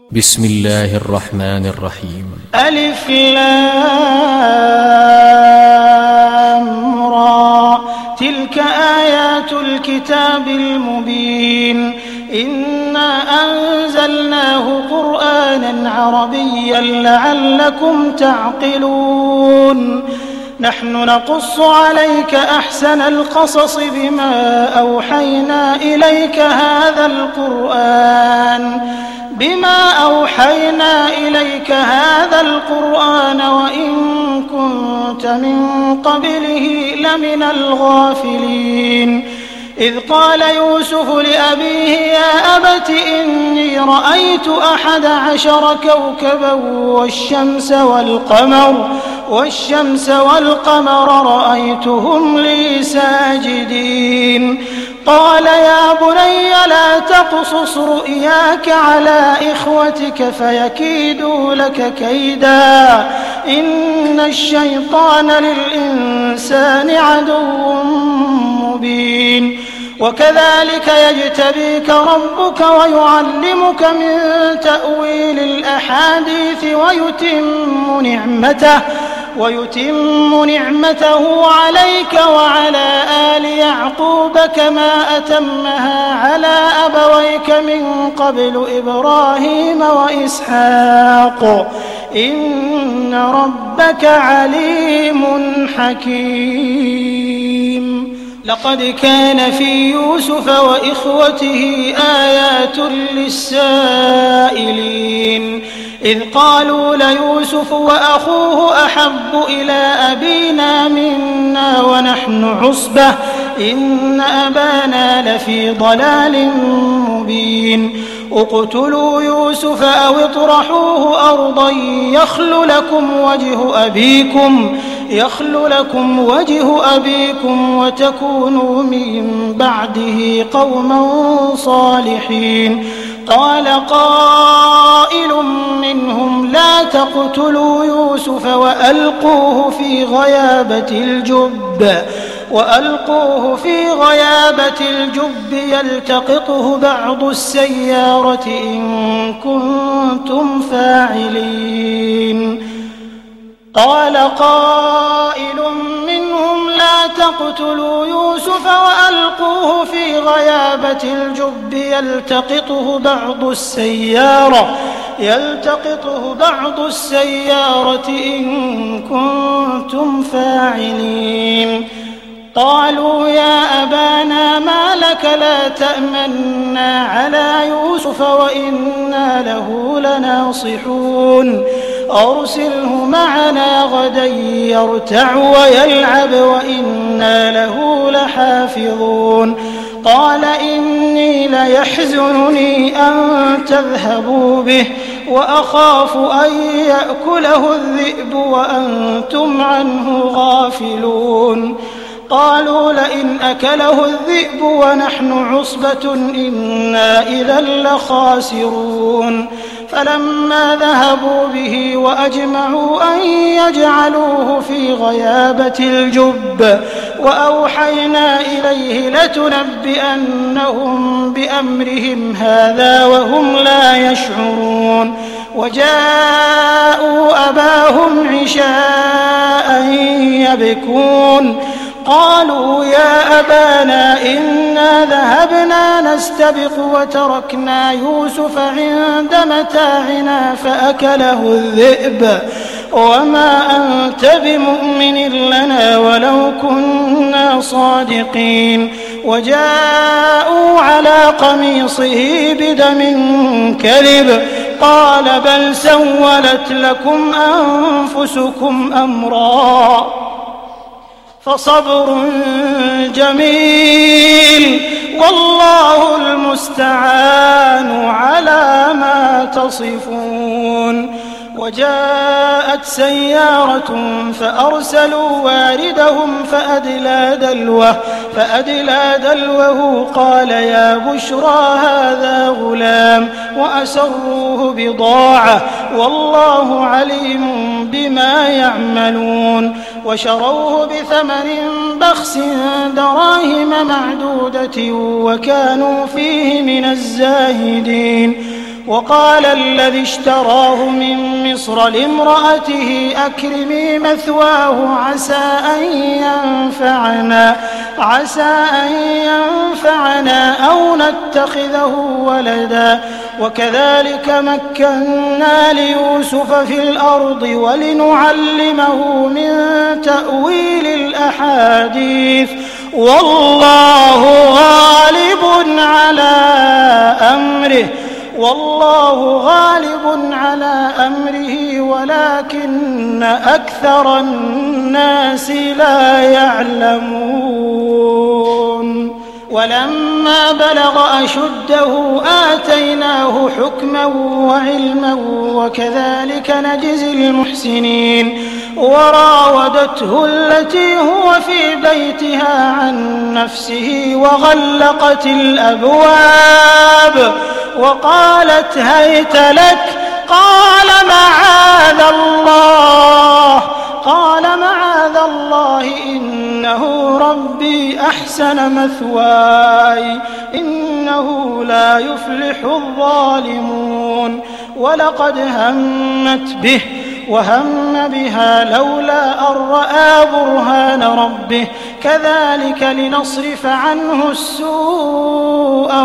بسم الله الرحمن الرحيم. ألف لام را، تلك آيات الكتاب المبين. إنا أنزلناه قرآنا عربيا لعلكم تعقلون. نحن نقص عليك أحسن القصص بما أوحينا إليك هذا القرآن وإن كنت من قبله لمن الغافلين. إذ قال يوسف لأبيه يا أبت إني رأيت 11 كوكبا والشمس والقمر رأيتهم لي ساجدين. قال يا بني لا تقصص رؤياك على إخوتك فيكيدوا لك كيدا، إن الشيطان للإنسان عدو مبين. وكذلك يجتبيك ربك ويعلمك من تأويل الأحاديث ويتم نعمته عليك وعلى آل يعقوب كما أتمها على أبويك من قبل إبراهيم وإسحاق إن ربك عليم حكيم. لقد كان في يوسف وإخوته آيات للسائلين، إذ قالوا ليوسف وأخوه أحب إلى أبينا منا ونحن عصبة إن أبانا لفي ضلال مبين. اقتلوا يوسف أو اطرحوه أرضا يخل لكم وجه أبيكم وتكونوا من بعده قوما صالحين. قال قائل منهم لا تقتلوا يوسف وألقوه في غيابة الجب يلتقطه بعض السيارة إن كنتم فاعلين. قال قائل منهم لا تقتلوا يوسف وألقوه في غيابة الجب يلتقطه بعض السيارة إن كنتم فاعلين. قالوا يا أبانا ما لك لا تأمنا على يوسف وإنا له لناصحون. أرسله معنا غدا يرتع ويلعب وإنا له لحافظون. قال إني ليحزنني أن تذهبوا به وأخاف أن يأكله الذئب وأنتم عنه غافلون. قالوا لئن أكله الذئب ونحن عصبة إنا إذا لخاسرون. فلما ذهبوا به وأجمعوا أن يجعلوه في غيابة الجب وأوحينا إليه لتنبئنهم بأمرهم هذا وهم لا يشعرون. وجاءوا أباهم عشاء يبكون. قالوا يا أبانا إنا ذهبنا نستبق وتركنا يوسف عند متاعنا فأكله الذئب وما أنت بمؤمن لنا ولو كنا صادقين. وجاءوا على قميصه بدم كذب قال بل سولت لكم أنفسكم أمرا فصبر جميل والله المستعان على ما تصفون. وجاءت سيارة فأرسلوا واردهم فأدلى دلوه قال يا بشرى هذا غلام وأسروه بضاعة والله عليم بما يعملون. وشروه بثمن بخس دراهم معدودة وكانوا فيه من الزاهدين. وقال الذي اشتراه من مصر لامرأته أكرمي مثواه عسى أن ينفعنا أو نتخذه ولدا وكذلك مكنا ليوسف في الأرض ولنعلمه من تأويل الأحاديث والله غالب على أمره ولكن أكثر الناس لا يعلمون ولما بلغ أشده آتيناه حكما وعلما وكذلك نجزي المحسنين وراودته التي هو في بيتها عن نفسه وغلقت الأبواب وقالت هيت لك قال معاذ الله إنه ربي أحسن مثواي إنه لا يفلح الظالمون ولقد همت به وهم بها لولا أن رأى برهان ربه كذلك لنصرف عنه السوء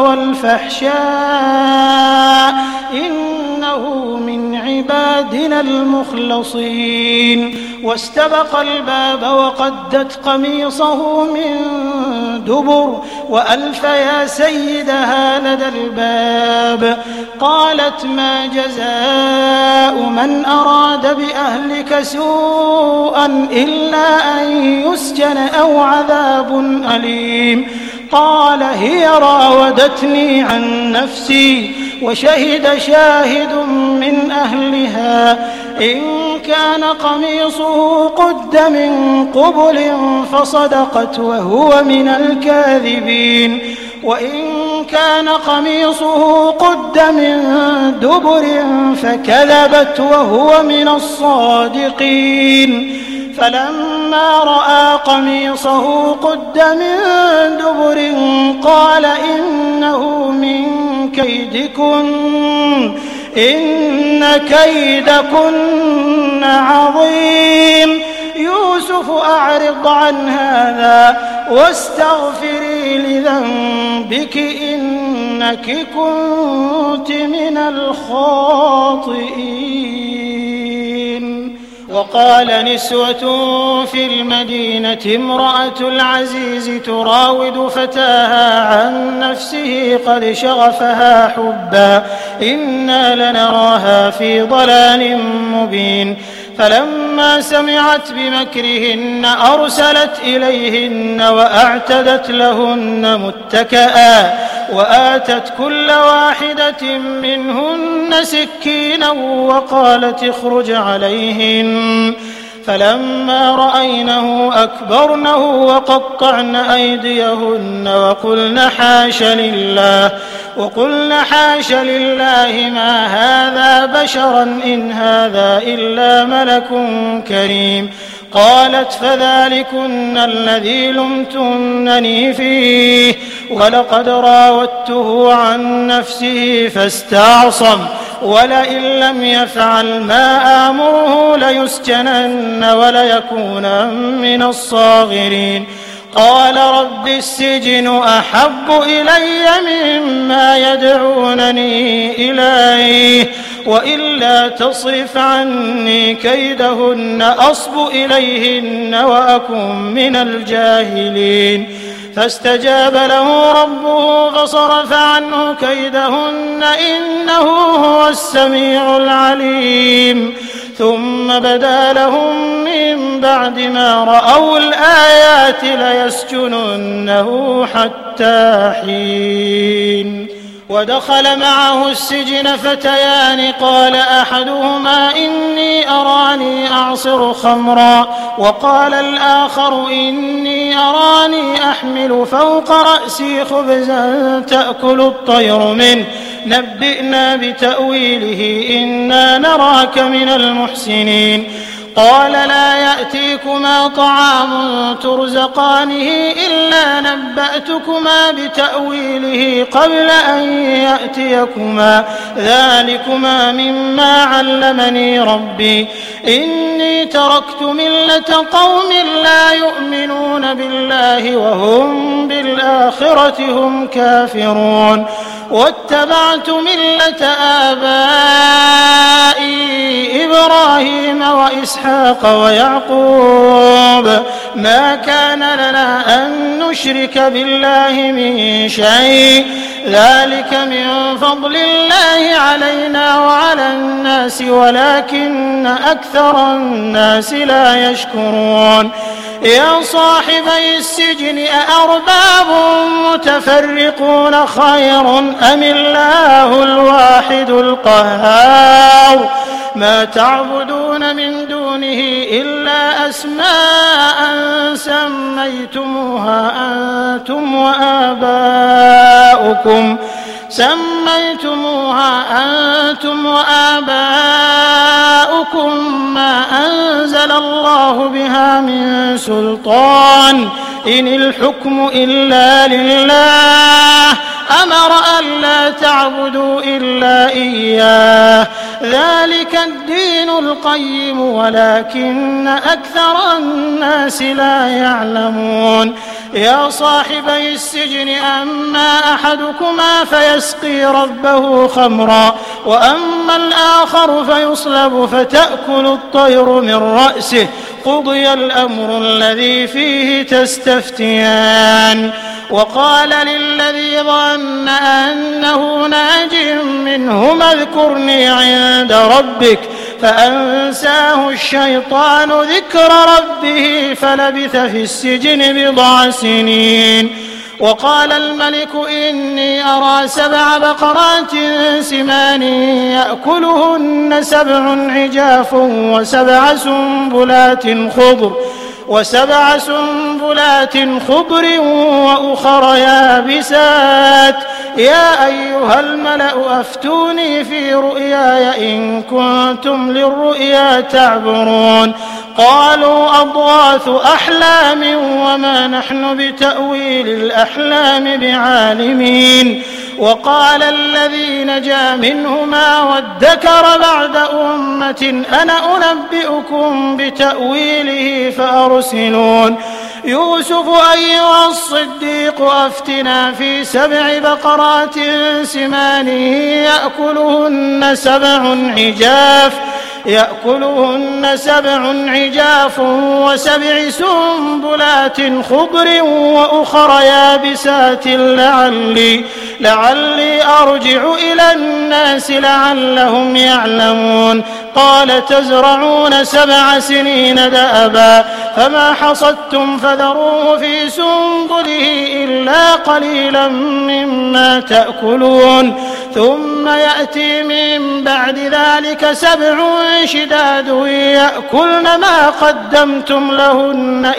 والفحشاء إنه من عبادنا المخلصين واستبق الباب وقدت قميصه من دبر وألف يا سيدها لدى الباب قالت ما جزاء من أراد بأهلك سوءا إلا أن يسجن أو عذاب أليم قال هي راودتني عن نفسي وشهد شاهد من أهلها إن كان قميصه قد من قبل فصدقت وهو من الكاذبين وإن كان قميصه قد من دبر فكذبت وهو من الصادقين فلما رأى قميصه قد من دبر قال إنه من كيدكن إن كيدكن عظيم يوسف أعرض عن هذا واستغفري لذنبك إنك كنت من الخاطئين وقال نسوة في المدينة امرأة العزيز تراود فتاها عن نفسه قد شغفها حبا إنا لنراها في ضلال مبين فلما سمعت بمكرهن أرسلت إليهن وأعتدت لهن متكئا وآتت كل واحدة منهن سكينا وقالت اخرج عليهن فلما رأينه أكبرنه وقطعن أيديهن وقلن حاش لله ما هذا بشرا إن هذا إلا ملك كريم قالت فذلكن الذي لمتنني فيه ولقد راودته عن نفسه فاستعصم ولئن لم يفعل ما آمره ليسجنن وليكونا من الصاغرين قال رب السجن أحب إلي مما يدعونني إليه وإلا تصرف عني كيدهن أصب إليهن وأكن من الجاهلين فاستجاب له ربه فصرف عنه كيدهن إنه هو السميع العليم ثم بدا لهم من بعد ما رأوا الآيات ليسجننه حتى حين ودخل معه السجن فتيان قال أحدهما إني أراني أعصر خمرا وقال الآخر إني أراني أحمل فوق رأسي خبزا تأكل الطير منه نبئنا بتأويله إنا نراك من المحسنين قال لا يأتيكما طعام ترزقانه إلا نبأتكما بتأويله قبل أن يأتيكما ذلكما مما علمني ربي إني تركت ملة قوم لا يؤمنون بالله وهم بالآخرة هم كافرون واتبعت ملة آبائي إبراهيم وإسحاق ويعقوب ما كان لنا أن نشرك بالله من شيء ذلك من فضل الله علينا وعلى الناس ولكن أكثر الناس لا يشكرون يا صاحبي السجن أأرباب متفرقون خير أم الله الواحد القهار ما تعبدون من دونه إلا أسماء سميتموها أنتم وآباؤكم ما أنزل الله بها من سلطان إن الحكم إلا لله أمر ألا تعبدوا إلا إياه ذلك الدين القيم ولكن أكثر الناس لا يعلمون يا صاحبي السجن أما أحدكما فيسقي ربه خمرا وأما الآخر فيصلب فتأكل الطير من رأسه قضي الأمر الذي فيه تستفتيان وقال للذي ظن أنه ناج منهما اذكرني عند ربك فأنساه الشيطان ذكر ربه فلبث في السجن بضع سنين وقال الملك إني أرى 7 بقرات سمان يأكلهن 7 عجاف وسبع سنبلات خضر وأخر يابسات يا أيها الملأ أفتوني في رؤياي إن كنتم للرؤيا تعبرون قالوا أضغاث أحلام وما نحن بتأويل الأحلام بعالمين وقال الذي نجا منهما وادكر بعد أمة أنا أنبئكم بتأويله فأرسلون يوسف أيها الصديق أفتنا في 7 بقرات سمان يأكلهن 7 عجاف و7 سنبلات خضر وأخر يابسات لعلي أرجع إلى الناس لعلهم يعلمون قال تزرعون 7 سنين دأبا فما حصدتم فذروه في سنبله إلا قليلا مما تأكلون ثم يأتي من بعد ذلك 7 شداد يأكلن ما قدمتم لهن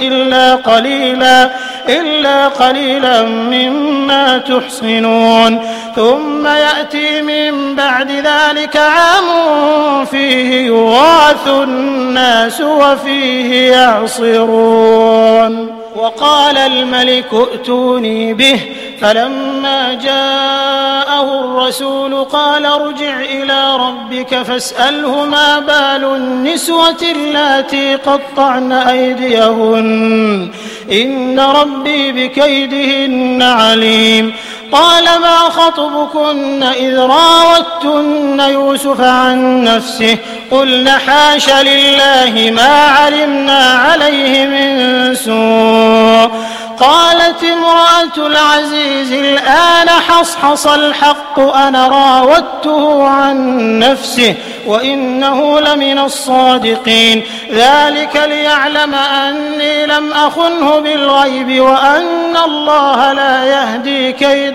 إلا قليلا مما تحصنون ثم يأتي من بعد ذلك عام فيه يغاث الناس وفيه يعصرون وقال الملك ائتوني به فلما جاءه الرسول قال ارجع إلى ربك فاسأله ما بال النسوة اللاتي قطعن أيديهن إن ربي بكيدهن عليم قال ما خطبكن إذ راوتن يوسف عن نفسه قلن حاش لله ما علمنا عليه من سوء قالت امرأة العزيز الآن حصحص الحق أنا راودته عن نفسه وإنه لمن الصادقين ذلك ليعلم أني لم أخنه بالغيب وأن الله لا يهدي كيد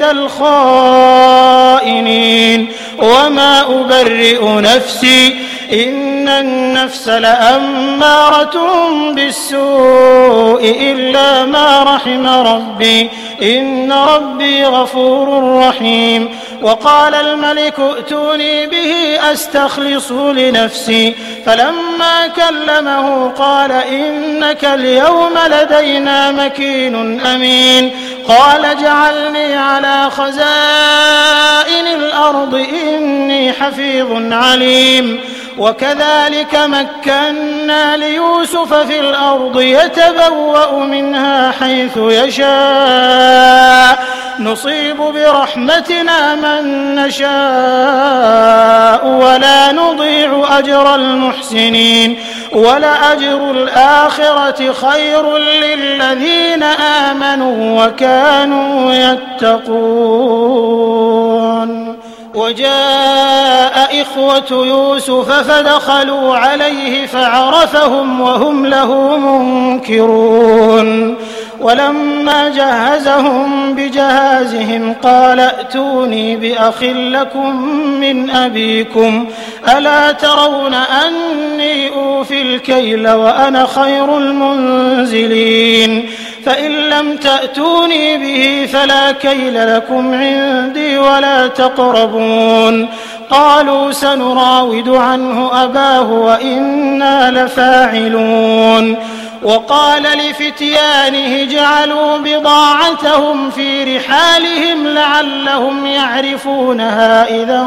الخائنين وما أبرئ نفسي إن النفس لأمارة بالسوء إلا ما رحم ربي إن ربي غفور رحيم وقال الملك ائتوني به أستخلصه لنفسي فلما كلمه قال إنك اليوم لدينا مكين أمين قال اجعلني على خزائن الأرض إني حفيظ عليم وكذلك مكنا ليوسف في الأرض يتبوأ منها حيث يشاء نصيب برحمتنا من نشاء ولا نضيع أجر المحسنين ولأجر الآخرة خير للذين آمنوا وكانوا يتقون وجاء إخوة يوسف فدخلوا عليه فعرفهم وهم له منكرون ولما جهزهم بجهازهم قال ائتوني بأخ لكم من أبيكم ألا ترون أني أوفي الكيل وأنا خير المنزلين فإن لم تأتوني به فلا كيل لكم عندي ولا تقربون قالوا سنراود عنه أباه وإنا لفاعلون وقال لفتيانه اجعلوا بضاعتهم في رحالهم لعلهم يعرفونها إذا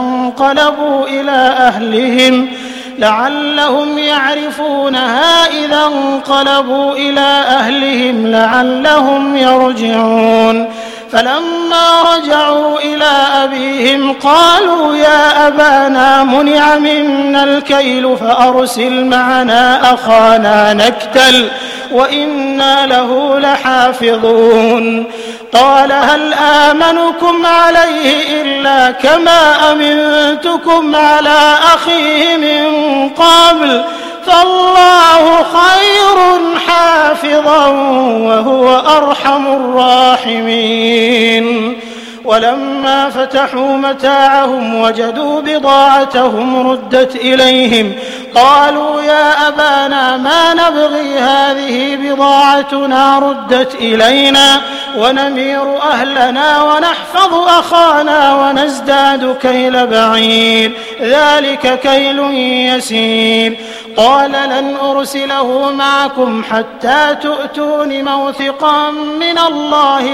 انقلبوا إلى أهلهم لعلهم يرجعون فلما رجعوا إلى أبيهم قالوا يا أبانا منع منا الكيل فأرسل معنا أخانا نكتل وإنا له لحافظون قال هل آمنكم عليه إلا كما أمنتكم على أخيه من قبل فالله خير حافظا وهو أرحم الراحمين ولما فتحوا متاعهم وجدوا بضاعتهم ردت إليهم قالوا يا أبانا ما نبغي هذه بضاعتنا ردت إلينا ونمير أهلنا ونحفظ أخانا ونزداد كيل بعير ذلك كيل يسير قال لن أرسله معكم حتى تؤتون موثقا من الله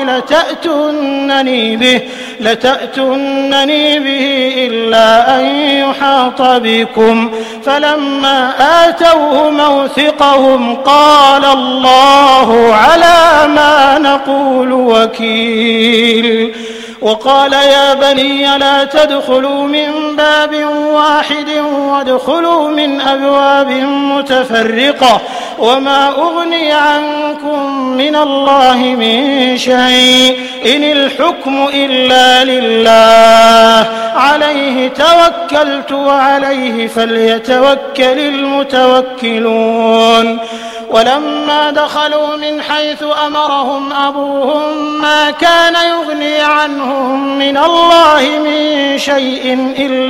لتأتونني به إلا أن يحاط بكم فلما آتوه موثقهم قال الله على ما نقول وكيل وقال يا بني لا تدخلوا من باب واحد وادخلوا من أبواب متفرقة وما أغني عنكم من الله من شيء إن الحكم إلا لله عليه توكلت وعليه فليتوكل المتوكلون ولما دخلوا من حيث أمرهم أبوهم ما كان يغني عنهم من الله من شيء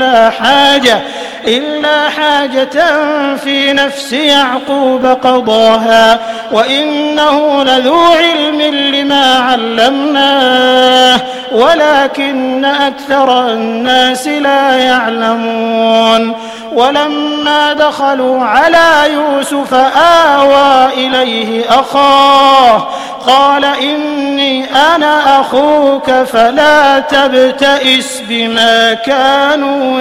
إلا حاجة في نفس يعقوب قضاها وإنه لذو علم لما علمناه ولكن أكثر الناس لا يعلمون ولما دخلوا على يوسف آوى إليه أخاه قال إني أنا أخوك فلا تبتئس بما كانوا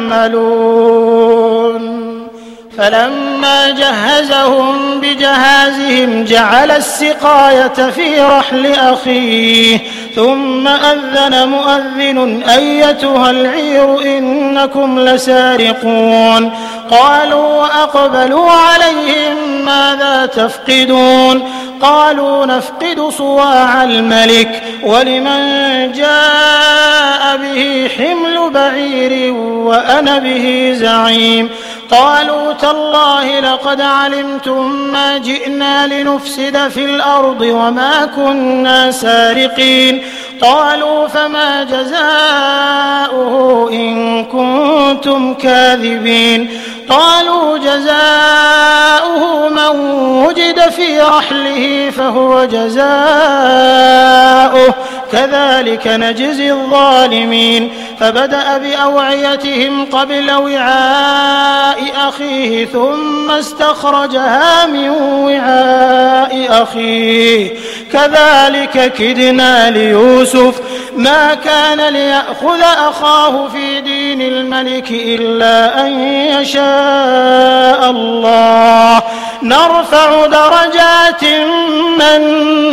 يعملون فلما جهزهم بجهازهم جعل السقاية في رحل أخيه ثم أذن مؤذن أيتها العير إنكم لسارقون قالوا وأقبلوا عليهم ماذا تفقدون قالوا نفقد صواع الملك ولمن جاء به حمل بعير وأنا به زعيم قالوا تالله لقد علمتم ما جئنا لنفسد في الأرض وما كنا سارقين قالوا فما جزاؤه إن كنتم كاذبين قالوا جزاؤه من وجد في رحله فهو جزاؤه كذلك نجزي الظالمين فبدأ بأوعيتهم قبل وعاء أخيه ثم استخرجها من وعاء أخيه كذلك كدنا ليوسف ما كان ليأخذ أخاه في دين الملك إلا أن يشاء الله نرفع درجات من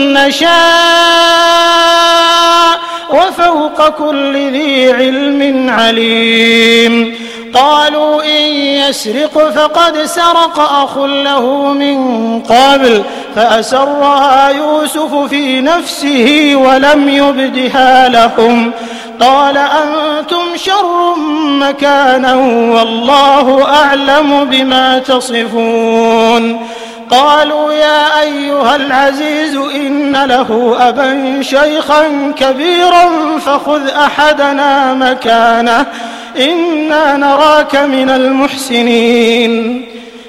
نشاء وفوق كل ذي علم عليم قالوا إن يسرق فقد سرق أخ له من قبل فأسرها يوسف في نفسه ولم يبدها لهم قال أنتم شر مكانا والله أعلم بما تصفون قالوا يا أيها العزيز إن له أبا شيخا كبيرا فخذ أحدنا مكانه إنا نراك من المحسنين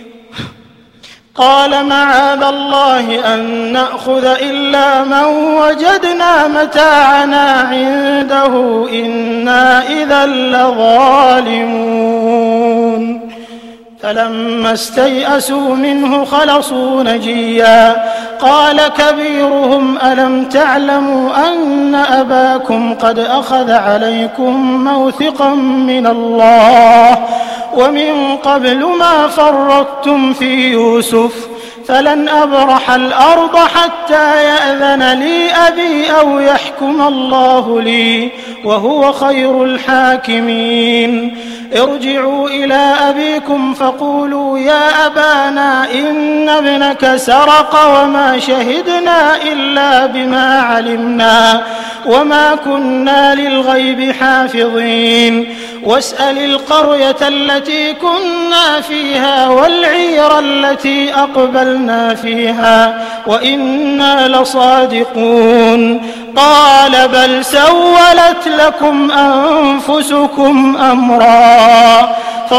قال معاذ الله أن نأخذ إلا من وجدنا متاعنا عنده إنا إذا لظالمون فلما استيئسوا منه خلصوا نجيا قال كبيرهم ألم تعلموا أن أباكم قد أخذ عليكم موثقا من الله ومن قبل ما فرطتم في يوسف فلن أبرح الأرض حتى يأذن لي أبي أو يحكم الله لي وهو خير الحاكمين ارجعوا إلى أبيكم فقولوا يا أبانا إن ابنك سرق وما شهدنا إلا بما علمنا وما كنا للغيب حافظين واسأل القرية التي كنا فيها والعير التي أقبلنا فيها وإنا لصادقون قال بل سولت لكم أنفسكم أمرا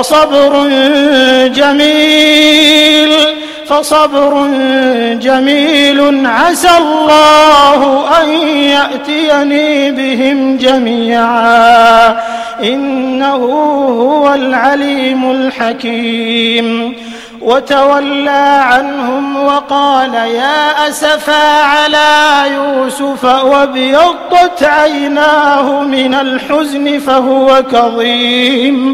فصبر جميل عسى الله أن يأتيني بهم جميعا إنه هو العليم الحكيم وتولى عنهم وقال يا أسفا على يوسف وابيضت عيناه من الحزن فهو كظيم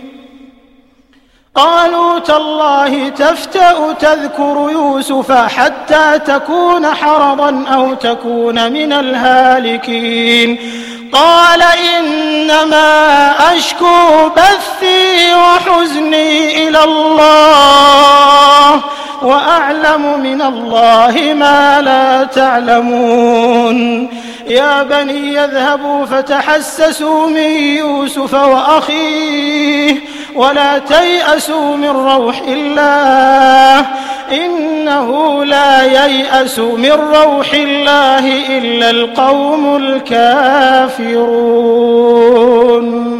قالوا تالله تفتأ تذكر يوسف حتى تكون حرضا أو تكون من الهالكين قال إنما أشكو بثي وحزني إلى الله وأعلم من الله ما لا تعلمون يا بني يذهبوا فتحسسوا من يوسف وأخيه ولا تيأسوا من روح الله إنه لا ييأس من روح الله إلا القوم الكافرون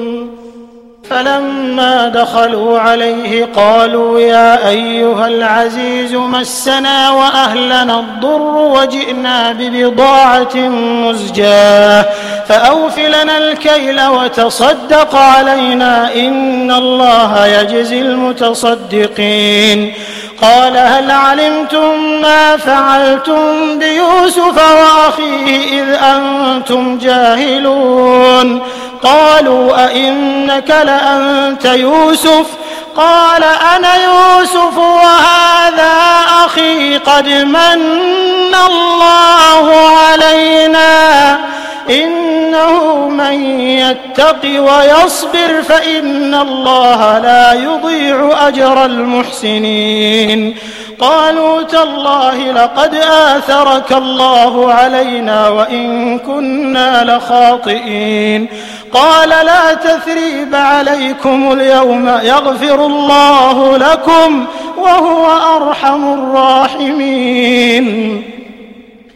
فلما دخلوا عليه قالوا يا أيها العزيز مسنا وأهلنا الضر وجئنا ببضاعة مزجاة فأوف لنا الكيل وتصدق علينا إن الله يجزي المتصدقين قال هل علمتم ما فعلتم بيوسف وأخيه إذ أنتم جاهلون قالوا أئنك لأنت يوسف قال أنا يوسف وهذا أخي قد من الله علينا إنه من يتق ويصبر فإن الله لا يضيع أجر المحسنين قالوا تالله لقد آثرك الله علينا وإن كنا لخاطئين قال لا تثريب عليكم اليوم يغفر الله لكم وهو أرحم الراحمين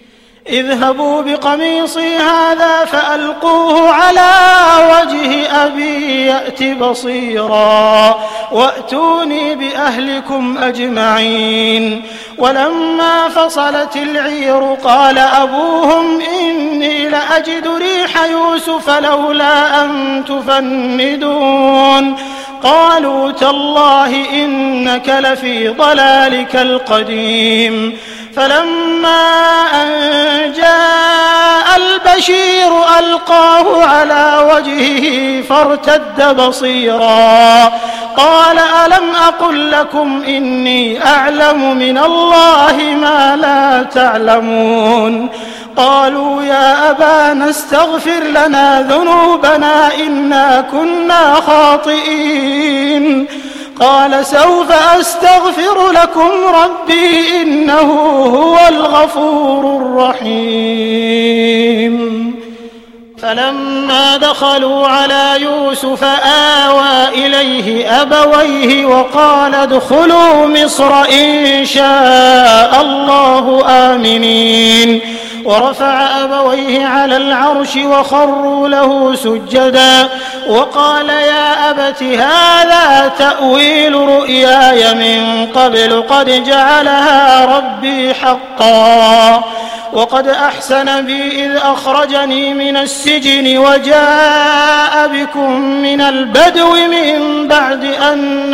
اذهبوا بقميصي هذا فألقوه على وجه أبي يأت بصيرا وأتوني بأهلكم أجمعين. ولما فصلت العير قال أبوهم إني لأجد ريح يوسف لولا أن تفندون قالوا تالله إنك لفي ضلالك القديم. فلما أن جاء البشير ألقاه على وجهه فارتد بصيرا قال ألم أقل لكم إني أعلم من الله ما لا تعلمون. قالوا يا أبانا استغفر لنا ذنوبنا إنا كنا خاطئين. قال سوف أستغفر لكم ربي إنه هو الغفور الرحيم. فلما دخلوا على يوسف آوى إليه أبويه وقال ادخلوا مصر إن شاء الله آمنين. ورفع أبويه على العرش وخروا له سجدا وقال يا أبت هذا تأويل رؤياي من قبل قد جعلها ربي حقا وقد أحسن بي إذ أخرجني من السجن وجاء بكم من البدو من بعد أن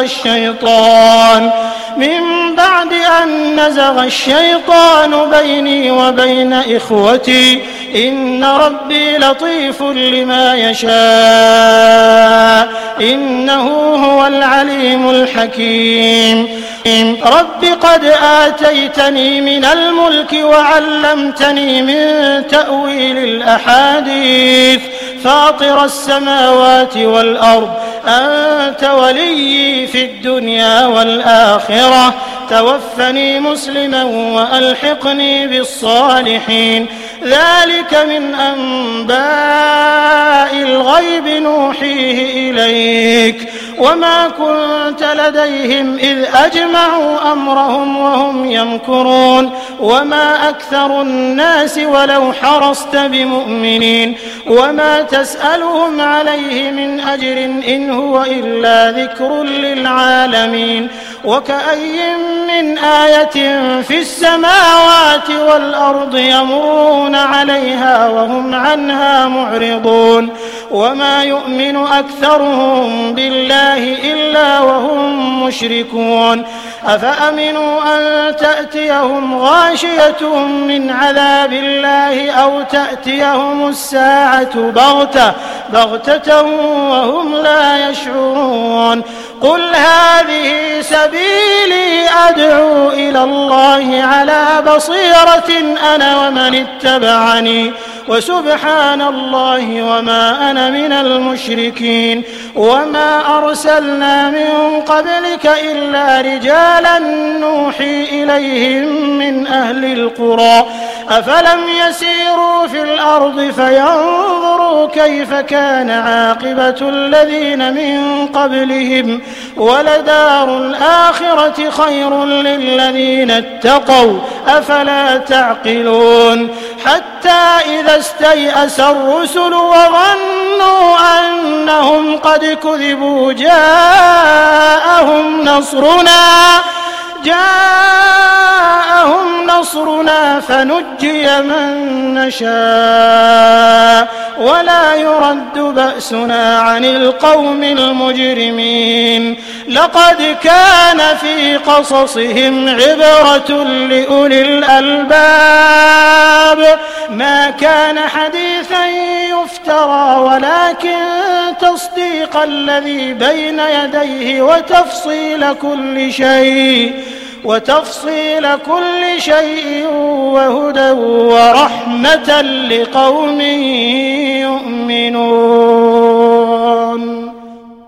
نزغ الشيطان بيني وبين إخوتي إن ربي لطيف لما يشاء إنه هو العليم الحكيم. رب قد آتيتني من الملك وعلمتني من تأويل الأحاديث فاطر السماوات والأرض أنت ولي في الدنيا والآخرة توفني مسلما وألحقني بالصالحين. ذلك من أنباء الغيب نوحيه إليك وما كنت لديهم إذ أجمعوا أمرهم وهم يمكرون وما أكثر الناس ولو حرصت بمؤمنين وما تسألهم عليه من أجر إن هو إلا ذكر للعالمين. وكأي من آية في السماوات والأرض يمرون عليها وهم عنها معرضون وما يؤمن أكثرهم بالله إلا وهم مشركون. أفأمنوا أن تأتيهم غاشية من عذاب الله أو تأتيهم الساعة بغتة وهم لا يشعرون. قل هذه سبيلي أدعو إلى الله على بصيرة أنا ومن اتبعني وسبحان الله وما أنا من المشركين. وما أرسلنا من قبلك إلا رجالا نوحي إليهم من أهل القرى أفلم يسيروا في الأرض فينظروا كيف كان عاقبة الذين من قبلهم ولدار الآخرة خير للذين اتقوا أفلا تعقلون. حتى إذا استيأس الرسل وظنوا أنهم قد كذبوا جاءهم نصرنا فنجي من نشاء ولا يرد بأسنا عن القوم المجرمين. لقد كان في قصصهم عبرة لأولي الألباب ما كان حديثا يفترى ولكن تصديق الذي بين يديه وتفصيل كل شيء وهدى ورحمة لقوم يؤمنون.